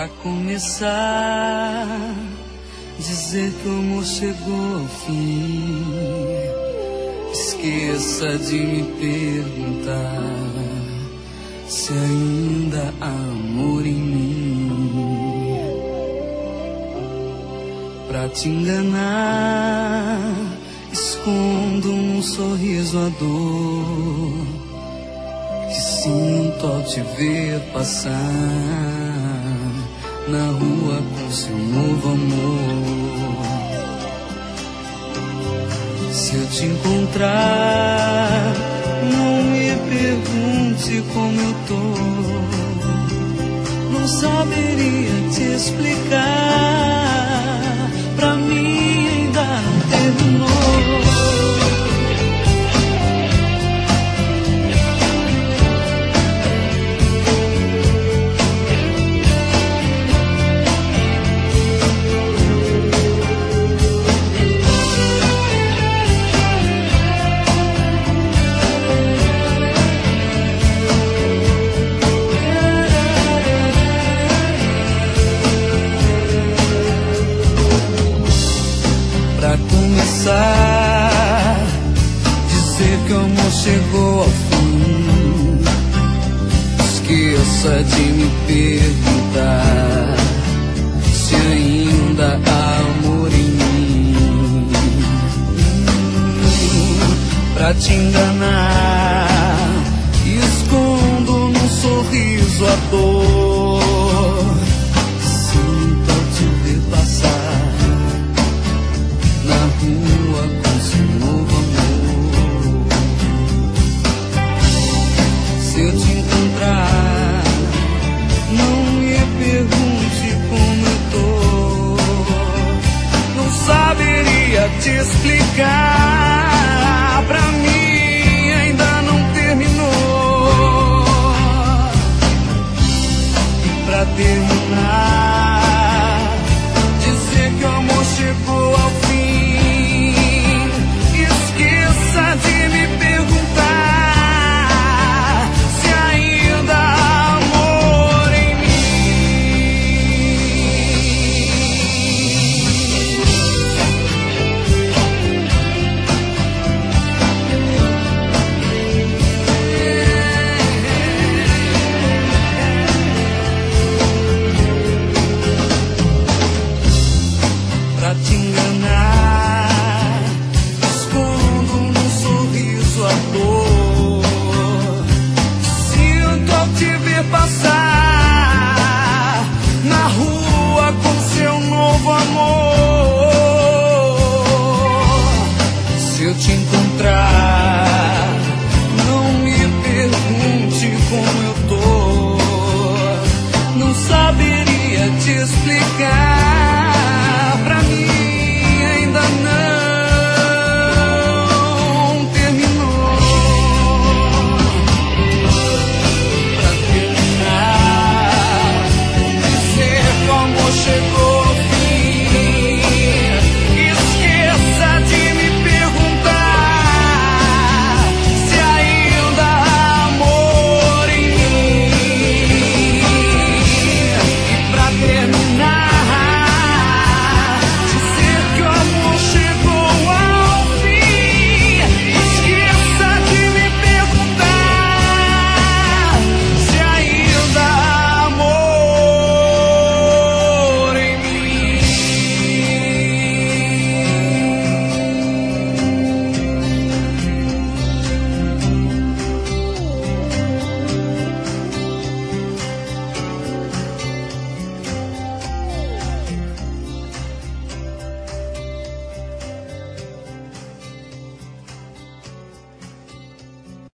Pra começar, dizer que o amor chegou ao fim. Esqueça de me perguntar se ainda há amor em mim. Pra te enganar, escondo um sorriso à dor que sinto ao te ver passar na rua com seu novo amor. Se eu te encontrar, não me pergunte como eu tô. Não saberia te explicar. Pra mim ainda não terminou. Pra começar, dizer que o amor chegou ao fim. Esqueça de me perguntar se ainda há amor em mim. Pra te enganar, escondo num sorriso a dor. Sinto ao te ver passar na rua com seu novo amor. Se eu te encontrar, não me pergunte como eu tô. Não saberia te explicar. Pra mim ainda não terminou. E pra terminar, dizer que o amor chegou ao fim. Pra te enganar, escondo num sorriso a dor. Sinto ao te ver passar na rua com seu novo amor. Se eu te encontrar,